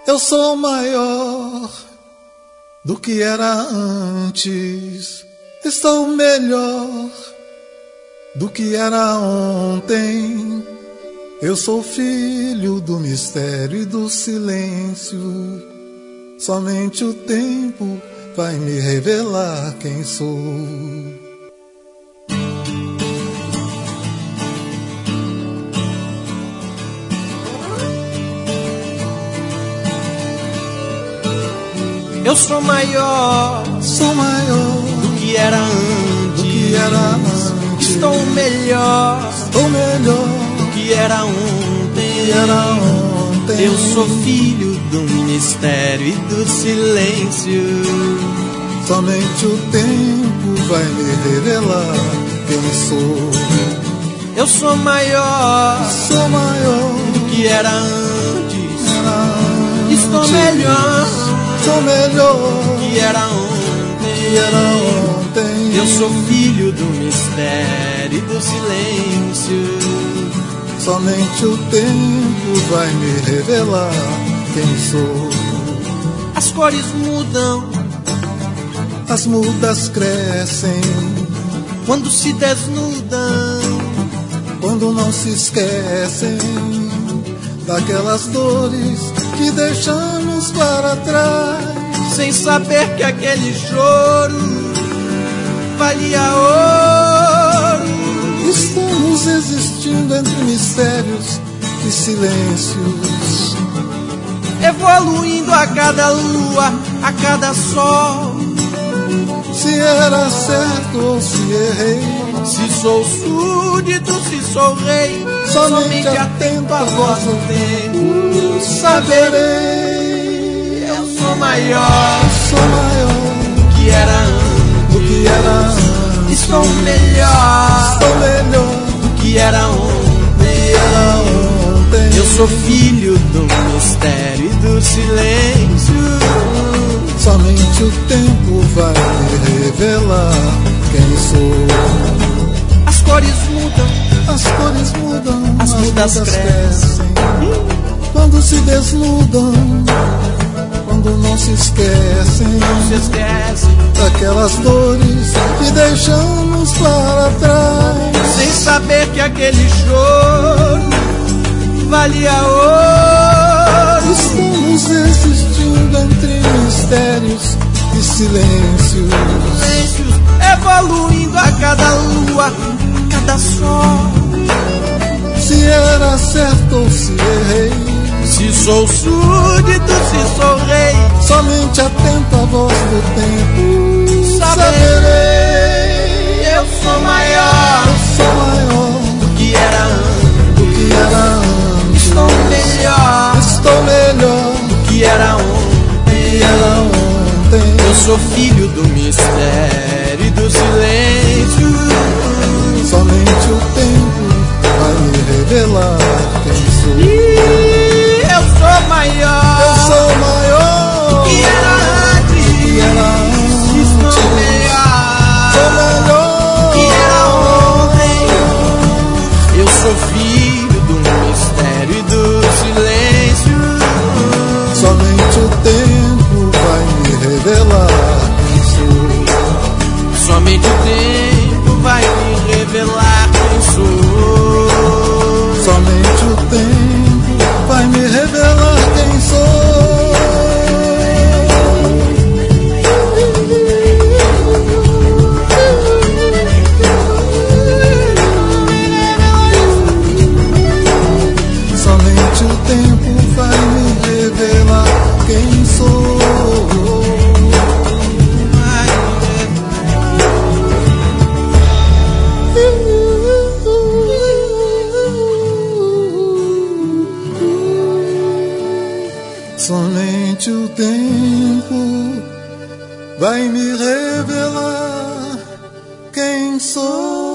Eu sou maior do que era antes. Estou melhor do que era ontem. Eu sou filho do mistério e do silêncio. Somente o tempo vai me revelar quem sou. Eu sou maior do que era antes. Estou melhor do que era ontem. Eu sou filho do mistério e do silêncio. Somente o tempo vai me revelar quem sou. Eu sou maior do que era antes. Estou melhor que era ontem. Eu sou filho do mistério e do silêncio. Somente o tempo vai me revelar quem sou. As cores mudam, as mudas crescem quando se desnudam, quando não se esquecem daquelas dores que deixamos para trás, sem saber que aquele choro valia ouro. Estamos existindo entre mistérios e silêncios, evoluindo a cada lua, a cada sol. Se era certo ou se errei, se sou súdito, se sou rei, somente atento à voz do tempo saberei. Eu sou maior do que era antes. Estou melhor do que era ontem. Eu sou filho do mistério e do silêncio. Somente o tempo vai me revelar quem sou. As cores mudam, as mudas crescem quando se desnudam, quando não se esquecem daquelas dores que deixamos para trás, sem saber que aquele choro valia ouro. Estamos existindo entre mistérios e silêncios, evoluindo a cada lua, a cada sol. Se era certo ou se errei, se sou súdito, se sou rei, somente atento à voz do tempo saberei. Eu sou maior do que era antes. Estou melhor do que era ontem. Eu sou filho do mistério e do silêncio. Somente o tempo vai me revelar quem sou. Eu sou maior do que era antes. Estou melhor que era ontem. Eu sou filho do mistério e do silêncio. Somente o tempo vai me revelar quem sou. Somente o tempo vai me revelar quem sou. Somente o tempo vai me revelar quem sou. Somente o tempo vai me revelar quem sou. Somente o tempo vai me revelar quem sou.